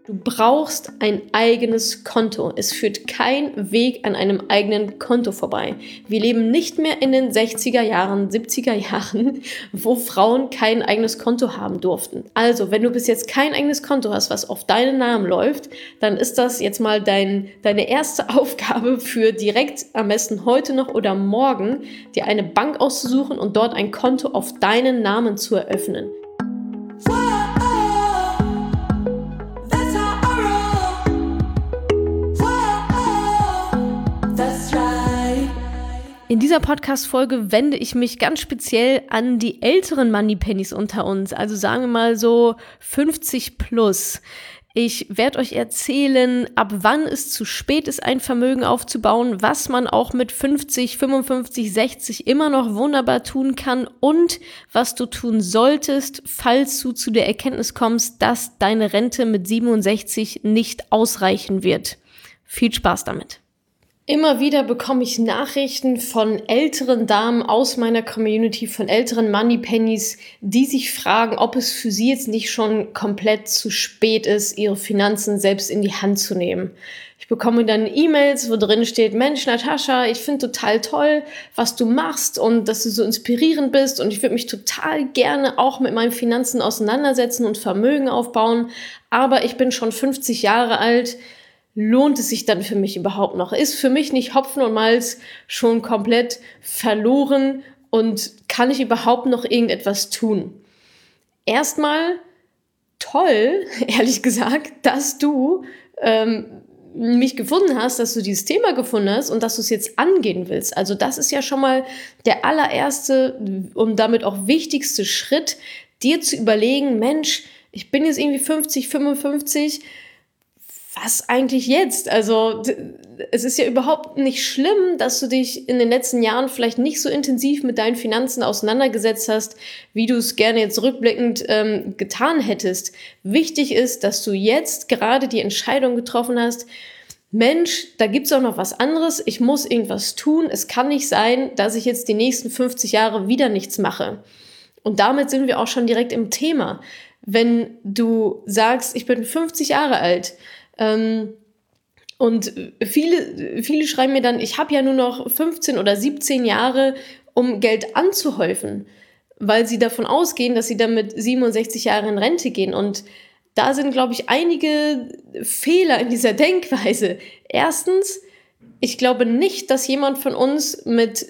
Du brauchst ein eigenes Konto. Es führt kein Weg an einem eigenen Konto vorbei. Wir leben nicht mehr in den 60er Jahren, 70er Jahren, wo Frauen kein eigenes Konto haben durften. Also, wenn du bis jetzt kein eigenes Konto hast, was auf deinen Namen läuft, dann ist das jetzt mal deine erste Aufgabe für direkt am besten heute noch oder morgen, dir eine Bank auszusuchen und dort ein Konto auf deinen Namen zu eröffnen. In dieser Podcast-Folge wende ich mich ganz speziell an die älteren Moneypennies unter uns, also sagen wir mal so 50 plus. Ich werde euch erzählen, ab wann es zu spät ist, ein Vermögen aufzubauen, was man auch mit 50, 55, 60 immer noch wunderbar tun kann und was du tun solltest, falls du zu der Erkenntnis kommst, dass deine Rente mit 67 nicht ausreichen wird. Viel Spaß damit! Immer wieder bekomme ich Nachrichten von älteren Damen aus meiner Community, von älteren Moneypennies, die sich fragen, ob es für sie jetzt nicht schon komplett zu spät ist, ihre Finanzen selbst in die Hand zu nehmen. Ich bekomme dann E-Mails, wo drin steht, Mensch, Natascha, ich finde total toll, was du machst und dass du so inspirierend bist und ich würde mich total gerne auch mit meinen Finanzen auseinandersetzen und Vermögen aufbauen, aber ich bin schon 50 Jahre alt. Lohnt es sich dann für mich überhaupt noch? Ist für mich nicht Hopfen und Malz schon komplett verloren und kann ich überhaupt noch irgendetwas tun? Erstmal toll, ehrlich gesagt, dass du mich gefunden hast, dass du dieses Thema gefunden hast und dass du es jetzt angehen willst. Also das ist ja schon mal der allererste und damit auch wichtigste Schritt, dir zu überlegen, Mensch, ich bin jetzt irgendwie 50, 55, was eigentlich jetzt? Also es ist ja überhaupt nicht schlimm, dass du dich in den letzten Jahren vielleicht nicht so intensiv mit deinen Finanzen auseinandergesetzt hast, wie du es gerne jetzt rückblickend getan hättest. Wichtig ist, dass du jetzt gerade die Entscheidung getroffen hast, Mensch, da gibt's auch noch was anderes, ich muss irgendwas tun, es kann nicht sein, dass ich jetzt die nächsten 50 Jahre wieder nichts mache. Und damit sind wir auch schon direkt im Thema. Wenn du sagst, ich bin 50 Jahre alt, und viele schreiben mir dann, ich habe ja nur noch 15 oder 17 Jahre, um Geld anzuhäufen, weil sie davon ausgehen, dass sie dann mit 67 Jahren in Rente gehen. Und da sind, glaube ich, einige Fehler in dieser Denkweise. Erstens, ich glaube nicht, dass jemand von uns mit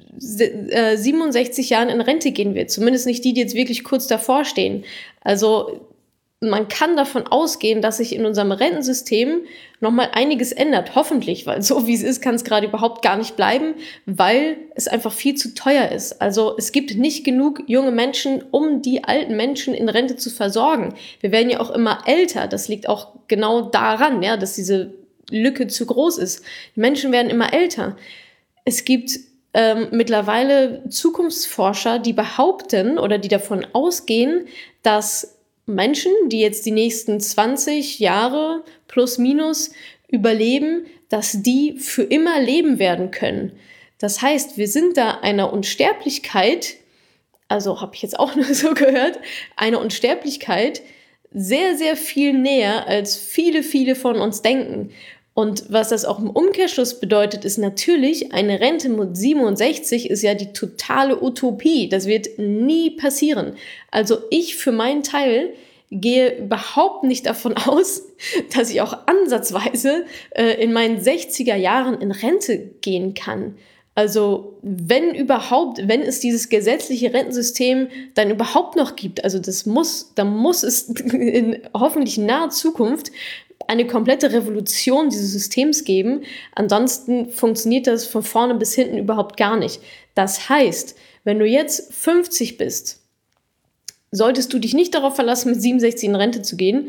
67 Jahren in Rente gehen wird. Zumindest nicht die jetzt wirklich kurz davor stehen. Also man kann davon ausgehen, dass sich in unserem Rentensystem nochmal einiges ändert, hoffentlich, weil so wie es ist, kann es gerade überhaupt gar nicht bleiben, weil es einfach viel zu teuer ist. Also es gibt nicht genug junge Menschen, um die alten Menschen in Rente zu versorgen. Wir werden ja auch immer älter, das liegt auch genau daran, ja, dass diese Lücke zu groß ist. Die Menschen werden immer älter. Es gibt mittlerweile Zukunftsforscher, die behaupten oder die davon ausgehen, dass Menschen, die jetzt die nächsten 20 Jahre plus minus überleben, dass die für immer leben werden können. Das heißt, wir sind da einer Unsterblichkeit, also habe ich jetzt auch nur so gehört, einer Unsterblichkeit sehr, sehr viel näher, als viele, viele von uns denken. Und was das auch im Umkehrschluss bedeutet, ist natürlich, eine Rente mit 67 ist ja die totale Utopie. Das wird nie passieren. Also ich für meinen Teil gehe überhaupt nicht davon aus, dass ich auch ansatzweise in meinen 60er Jahren in Rente gehen kann. Also wenn überhaupt, wenn es dieses gesetzliche Rentensystem dann überhaupt noch gibt, also da muss es in hoffentlich naher Zukunft eine komplette Revolution dieses Systems geben. Ansonsten funktioniert das von vorne bis hinten überhaupt gar nicht. Das heißt, wenn du jetzt 50 bist, solltest du dich nicht darauf verlassen, mit 67 in Rente zu gehen.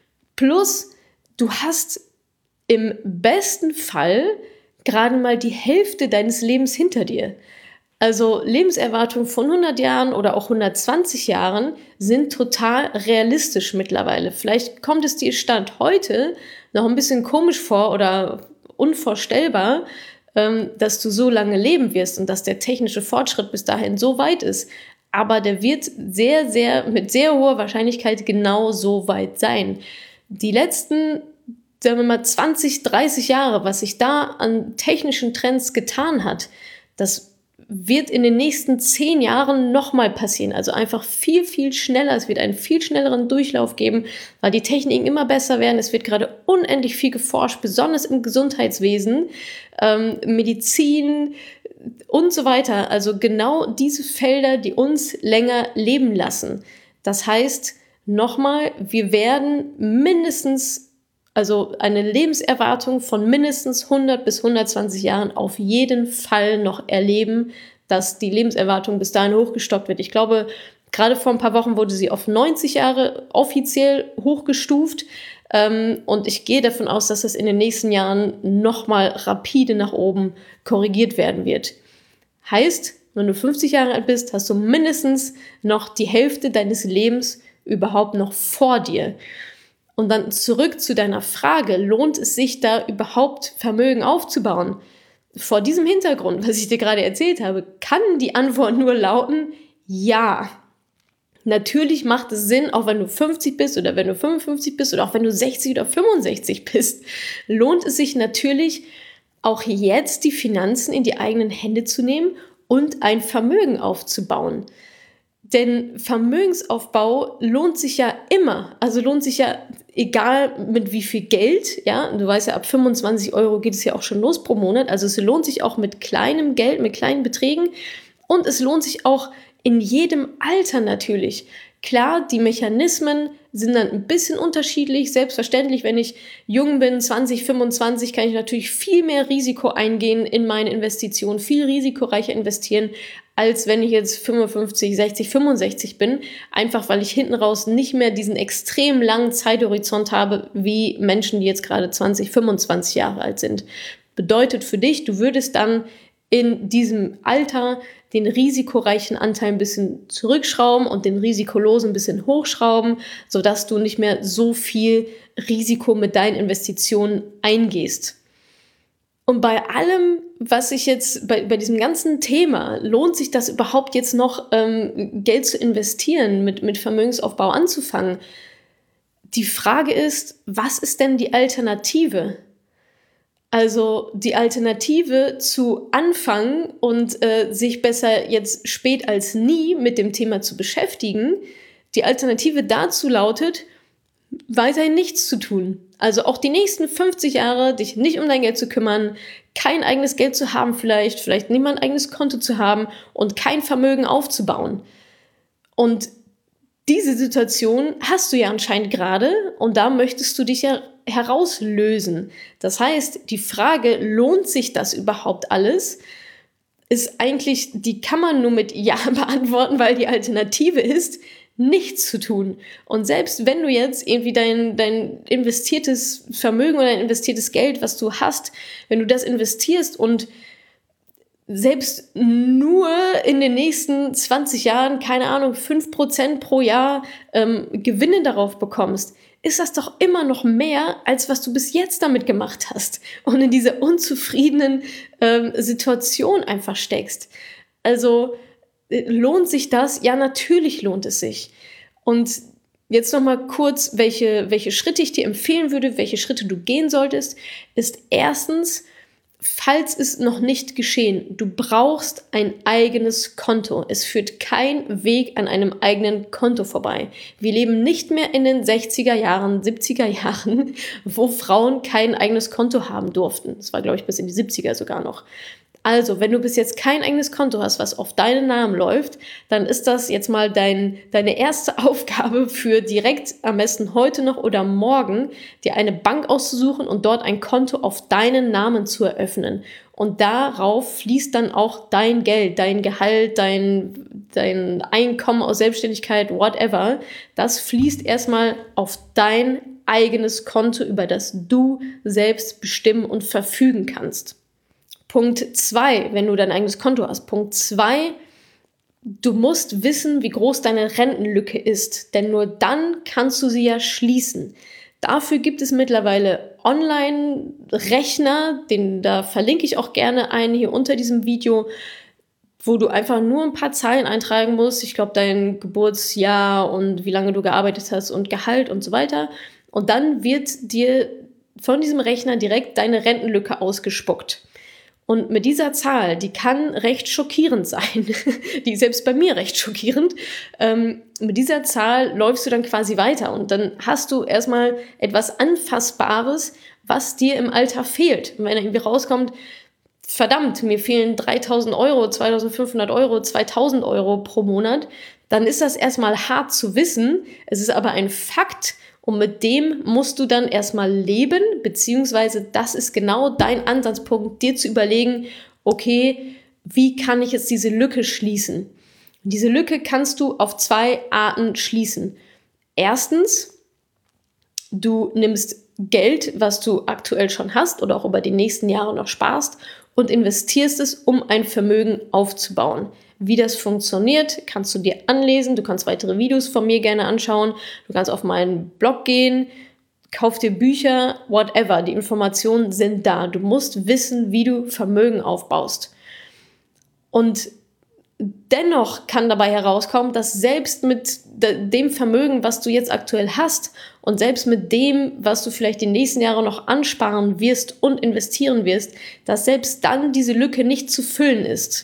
Plus, du hast im besten Fall gerade mal die Hälfte deines Lebens hinter dir. Also Lebenserwartung von 100 Jahren oder auch 120 Jahren sind total realistisch mittlerweile. Vielleicht kommt es dir Stand heute noch ein bisschen komisch vor oder unvorstellbar, dass du so lange leben wirst und dass der technische Fortschritt bis dahin so weit ist. Aber der wird mit sehr hoher Wahrscheinlichkeit genau so weit sein. Die letzten, sagen wir mal, 20, 30 Jahre, was sich da an technischen Trends getan hat, das wird in den nächsten 10 Jahren nochmal passieren. Also einfach viel, viel schneller. Es wird einen viel schnelleren Durchlauf geben, weil die Techniken immer besser werden. Es wird gerade unendlich viel geforscht, besonders im Gesundheitswesen, Medizin und so weiter. Also genau diese Felder, die uns länger leben lassen. Das heißt, nochmal, wir werden also eine Lebenserwartung von mindestens 100 bis 120 Jahren auf jeden Fall noch erleben, dass die Lebenserwartung bis dahin hochgestockt wird. Ich glaube, gerade vor ein paar Wochen wurde sie auf 90 Jahre offiziell hochgestuft. Und ich gehe davon aus, dass das in den nächsten Jahren nochmal rapide nach oben korrigiert werden wird. Heißt, wenn du 50 Jahre alt bist, hast du mindestens noch die Hälfte deines Lebens überhaupt noch vor dir. Und dann zurück zu deiner Frage, lohnt es sich da überhaupt Vermögen aufzubauen? Vor diesem Hintergrund, was ich dir gerade erzählt habe, kann die Antwort nur lauten, ja. Natürlich macht es Sinn, auch wenn du 50 bist oder wenn du 55 bist oder auch wenn du 60 oder 65 bist, lohnt es sich natürlich auch jetzt die Finanzen in die eigenen Hände zu nehmen und ein Vermögen aufzubauen. Denn Vermögensaufbau lohnt sich ja immer, also lohnt sich ja egal mit wie viel Geld, ja, du weißt ja, ab 25 Euro geht es ja auch schon los pro Monat, also es lohnt sich auch mit kleinem Geld, mit kleinen Beträgen und es lohnt sich auch in jedem Alter natürlich. Klar, die Mechanismen sind dann ein bisschen unterschiedlich. Selbstverständlich, wenn ich jung bin, 20, 25, kann ich natürlich viel mehr Risiko eingehen in meine Investitionen, viel risikoreicher investieren, als wenn ich jetzt 55, 60, 65 bin. Einfach, weil ich hinten raus nicht mehr diesen extrem langen Zeithorizont habe, wie Menschen, die jetzt gerade 20, 25 Jahre alt sind. Bedeutet für dich, du würdest dann in diesem Alter den risikoreichen Anteil ein bisschen zurückschrauben und den risikolosen ein bisschen hochschrauben, sodass du nicht mehr so viel Risiko mit deinen Investitionen eingehst. Und bei allem, was ich jetzt, bei diesem ganzen Thema, lohnt sich das überhaupt jetzt noch, Geld zu investieren, mit Vermögensaufbau anzufangen? Die Frage ist, was ist denn die Alternative? Also die Alternative zu anfangen und sich besser jetzt spät als nie mit dem Thema zu beschäftigen, die Alternative dazu lautet, weiterhin nichts zu tun. Also auch die nächsten 50 Jahre dich nicht um dein Geld zu kümmern, kein eigenes Geld zu haben vielleicht nicht mal ein eigenes Konto zu haben und kein Vermögen aufzubauen. Und diese Situation hast du ja anscheinend gerade und da möchtest du dich ja herauslösen. Das heißt, die Frage, lohnt sich das überhaupt alles, ist eigentlich, die kann man nur mit Ja beantworten, weil die Alternative ist, nichts zu tun. Und selbst wenn du jetzt irgendwie dein investiertes Vermögen oder dein investiertes Geld, was du hast, wenn du das investierst und selbst nur in den nächsten 20 Jahren, keine Ahnung, 5% pro Jahr Gewinne darauf bekommst, ist das doch immer noch mehr, als was du bis jetzt damit gemacht hast und in dieser unzufriedenen Situation einfach steckst. Also lohnt sich das? Ja, natürlich lohnt es sich. Und jetzt nochmal kurz, welche Schritte ich dir empfehlen würde, welche Schritte du gehen solltest, ist erstens, falls es noch nicht geschehen, du brauchst ein eigenes Konto. Es führt kein Weg an einem eigenen Konto vorbei. Wir leben nicht mehr in den 60er Jahren, 70er Jahren, wo Frauen kein eigenes Konto haben durften. Das war, glaube ich, bis in die 70er sogar noch. Also, wenn du bis jetzt kein eigenes Konto hast, was auf deinen Namen läuft, dann ist das jetzt mal deine erste Aufgabe für direkt am besten heute noch oder morgen, dir eine Bank auszusuchen und dort ein Konto auf deinen Namen zu eröffnen. Und darauf fließt dann auch dein Geld, dein Gehalt, dein Einkommen aus Selbstständigkeit, whatever. Das fließt erstmal auf dein eigenes Konto, über das du selbst bestimmen und verfügen kannst. Punkt 2, wenn du dein eigenes Konto hast. Punkt 2, du musst wissen, wie groß deine Rentenlücke ist, denn nur dann kannst du sie ja schließen. Dafür gibt es mittlerweile Online-Rechner, da verlinke ich auch gerne einen hier unter diesem Video, wo du einfach nur ein paar Zahlen eintragen musst. Ich glaube, dein Geburtsjahr und wie lange du gearbeitet hast und Gehalt und so weiter. Und dann wird dir von diesem Rechner direkt deine Rentenlücke ausgespuckt. Und mit dieser Zahl, die kann recht schockierend sein, die ist selbst bei mir recht schockierend, mit dieser Zahl läufst du dann quasi weiter und dann hast du erstmal etwas Anfassbares, was dir im Alter fehlt. Und wenn irgendwie rauskommt, verdammt, mir fehlen 3.000 Euro, 2.500 Euro, 2.000 Euro pro Monat, dann ist das erstmal hart zu wissen. Es ist aber ein Fakt und mit dem musst du dann erstmal leben, beziehungsweise das ist genau dein Ansatzpunkt, dir zu überlegen, okay, wie kann ich jetzt diese Lücke schließen? Und diese Lücke kannst du auf 2 Arten schließen. Erstens, du nimmst Geld, was du aktuell schon hast oder auch über die nächsten Jahre noch sparst und investierst es, um ein Vermögen aufzubauen. Wie das funktioniert, kannst du dir anlesen. Du kannst weitere Videos von mir gerne anschauen. Du kannst auf meinen Blog gehen, kauf dir Bücher, whatever. Die Informationen sind da. Du musst wissen, wie du Vermögen aufbaust. Und dennoch kann dabei herauskommen, dass selbst mit dem Vermögen, was du jetzt aktuell hast und selbst mit dem, was du vielleicht die nächsten Jahre noch ansparen wirst und investieren wirst, dass selbst dann diese Lücke nicht zu füllen ist.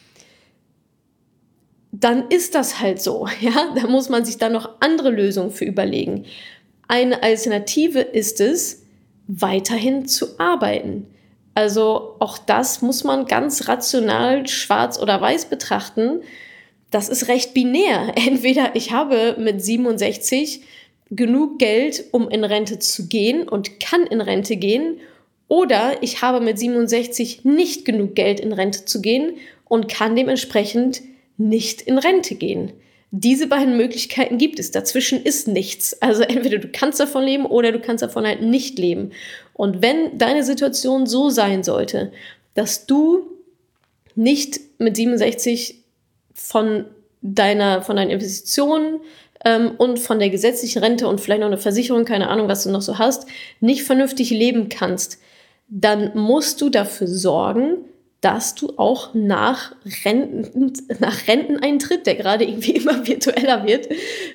Dann ist das halt so, ja, da muss man sich dann noch andere Lösungen für überlegen. Eine Alternative ist es, weiterhin zu arbeiten. Also auch das muss man ganz rational schwarz oder weiß betrachten. Das ist recht binär. Entweder ich habe mit 67 genug Geld, um in Rente zu gehen und kann in Rente gehen, oder ich habe mit 67 nicht genug Geld, in Rente zu gehen und kann dementsprechend nicht in Rente gehen. Diese beiden Möglichkeiten gibt es. Dazwischen ist nichts. Also entweder du kannst davon leben oder du kannst davon halt nicht leben. Und wenn deine Situation so sein sollte, dass du nicht mit 67 von deinen Investitionen und von der gesetzlichen Rente und vielleicht noch eine Versicherung, keine Ahnung, was du noch so hast, nicht vernünftig leben kannst, dann musst du dafür sorgen, dass du auch nach Renteneintritt, der gerade irgendwie immer virtueller wird,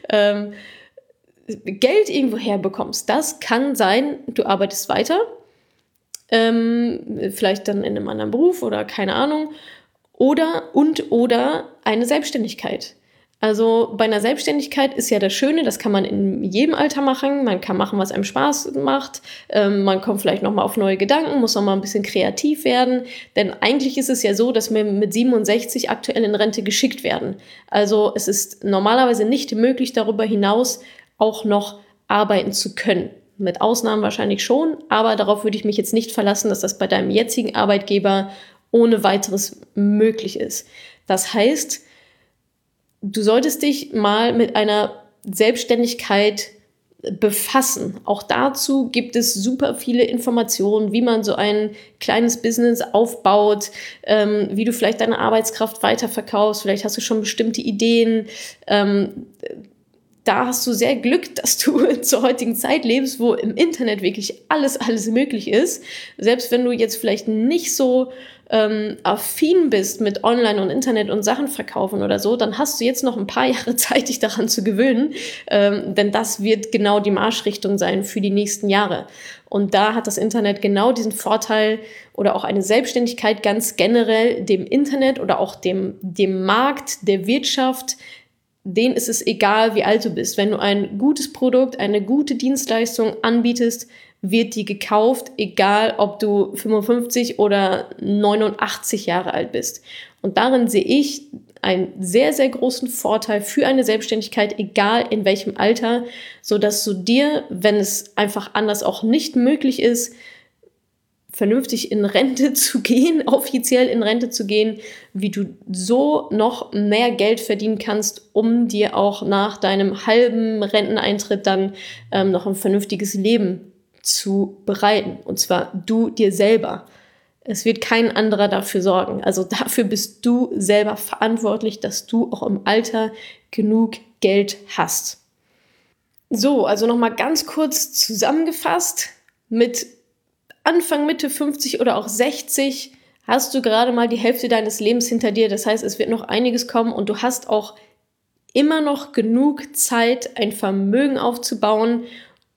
Geld irgendwo herbekommst. Das kann sein, du arbeitest weiter, vielleicht dann in einem anderen Beruf oder keine Ahnung, oder eine Selbstständigkeit. Also bei einer Selbstständigkeit ist ja das Schöne, das kann man in jedem Alter machen. Man kann machen, was einem Spaß macht. Man kommt vielleicht nochmal auf neue Gedanken, muss nochmal ein bisschen kreativ werden. Denn eigentlich ist es ja so, dass wir mit 67 aktuell in Rente geschickt werden. Also es ist normalerweise nicht möglich, darüber hinaus auch noch arbeiten zu können. Mit Ausnahmen wahrscheinlich schon, aber darauf würde ich mich jetzt nicht verlassen, dass das bei deinem jetzigen Arbeitgeber ohne weiteres möglich ist. Das heißt, du solltest dich mal mit einer Selbstständigkeit befassen. Auch dazu gibt es super viele Informationen, wie man so ein kleines Business aufbaut, wie du vielleicht deine Arbeitskraft weiterverkaufst. Vielleicht hast du schon bestimmte Ideen. Da hast du sehr Glück, dass du zur heutigen Zeit lebst, wo im Internet wirklich alles möglich ist. Selbst wenn du jetzt vielleicht nicht so affin bist mit Online und Internet und Sachen verkaufen oder so, dann hast du jetzt noch ein paar Jahre Zeit, dich daran zu gewöhnen, denn das wird genau die Marschrichtung sein für die nächsten Jahre. Und da hat das Internet genau diesen Vorteil oder auch eine Selbstständigkeit ganz generell dem Internet oder auch dem Markt, der Wirtschaft, denen ist es egal, wie alt du bist. Wenn du ein gutes Produkt, eine gute Dienstleistung anbietest, wird die gekauft, egal ob du 55 oder 89 Jahre alt bist. Und darin sehe ich einen sehr, sehr großen Vorteil für eine Selbstständigkeit, egal in welchem Alter, sodass du dir, wenn es einfach anders auch nicht möglich ist, vernünftig in Rente zu gehen, offiziell in Rente zu gehen, wie du so noch mehr Geld verdienen kannst, um dir auch nach deinem halben Renteneintritt dann noch ein vernünftiges Leben zu bereiten. Und zwar du dir selber. Es wird kein anderer dafür sorgen. Also dafür bist du selber verantwortlich, dass du auch im Alter genug Geld hast. So, also nochmal ganz kurz zusammengefasst. Mit Anfang, Mitte 50 oder auch 60 hast du gerade mal die Hälfte deines Lebens hinter dir. Das heißt, es wird noch einiges kommen und du hast auch immer noch genug Zeit, ein Vermögen aufzubauen,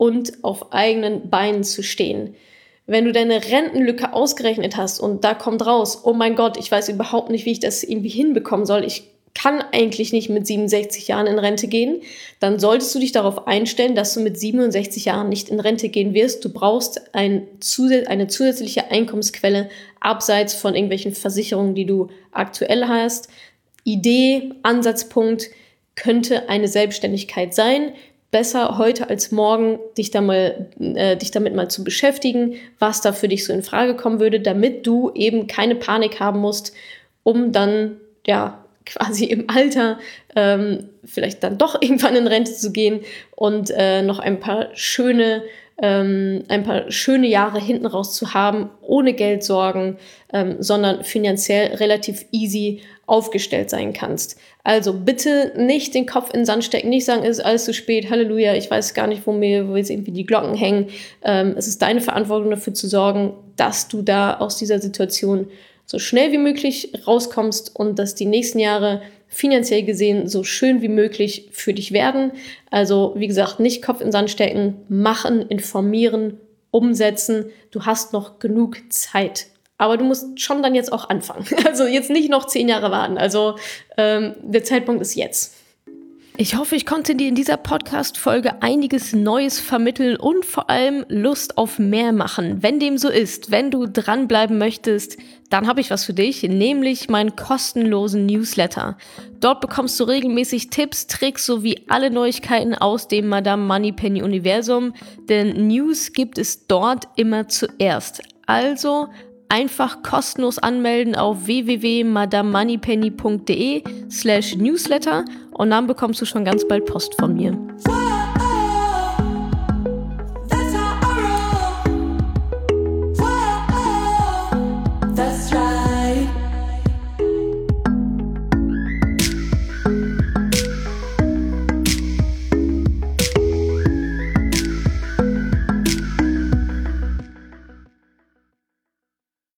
und auf eigenen Beinen zu stehen. Wenn du deine Rentenlücke ausgerechnet hast und da kommt raus, oh mein Gott, ich weiß überhaupt nicht, wie ich das irgendwie hinbekommen soll, ich kann eigentlich nicht mit 67 Jahren in Rente gehen, dann solltest du dich darauf einstellen, dass du mit 67 Jahren nicht in Rente gehen wirst. Du brauchst eine zusätzliche Einkommensquelle abseits von irgendwelchen Versicherungen, die du aktuell hast. Idee, Ansatzpunkt könnte eine Selbstständigkeit sein. Besser heute als morgen, dich damit mal zu beschäftigen, was da für dich so in Frage kommen würde, damit du eben keine Panik haben musst, um dann, quasi im Alter vielleicht dann doch irgendwann in Rente zu gehen und noch ein paar schöne Jahre hinten raus zu haben, ohne Geldsorgen, sondern finanziell relativ easy aufgestellt sein kannst. Also bitte nicht den Kopf in den Sand stecken, nicht sagen, es ist alles zu spät, Halleluja, ich weiß gar nicht, wo jetzt irgendwie die Glocken hängen. Es ist deine Verantwortung dafür zu sorgen, dass du da aus dieser Situation so schnell wie möglich rauskommst und dass die nächsten Jahre finanziell gesehen so schön wie möglich für dich werden. Also wie gesagt, nicht Kopf in den Sand stecken, machen, informieren, umsetzen. Du hast noch genug Zeit. Aber du musst schon dann jetzt auch anfangen. Also jetzt nicht noch 10 Jahre warten. Also der Zeitpunkt ist jetzt. Ich hoffe, ich konnte dir in dieser Podcast-Folge einiges Neues vermitteln und vor allem Lust auf mehr machen. Wenn dem so ist, wenn du dranbleiben möchtest, dann habe ich was für dich, nämlich meinen kostenlosen Newsletter. Dort bekommst du regelmäßig Tipps, Tricks sowie alle Neuigkeiten aus dem Madame Moneypenny Universum, denn News gibt es dort immer zuerst. Also einfach kostenlos anmelden auf www.madamemoneypenny.de/newsletter und dann bekommst du schon ganz bald Post von mir.